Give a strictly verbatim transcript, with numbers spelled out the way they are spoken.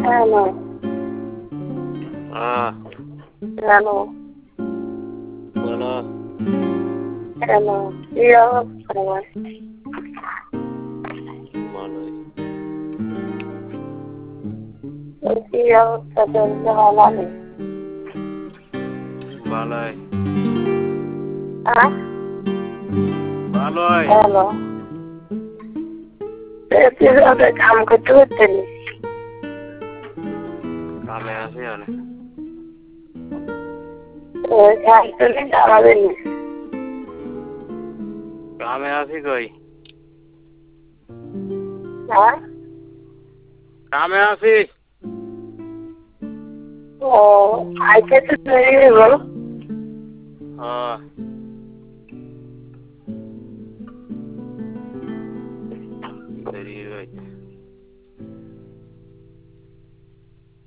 Hello. Ah, Hello. bueno, Hello. Yo, perdón. malo. Yo, perdón, no hablo. Balay. Ah, Balay. hello. Pero de काम को तो तेरी Kame así, ¿vale? यार तो नहीं डाला देनी Kame así, कोई. हाँ Kame así. ओ आइए तो नहीं बोलो Ah, तेरी भाई.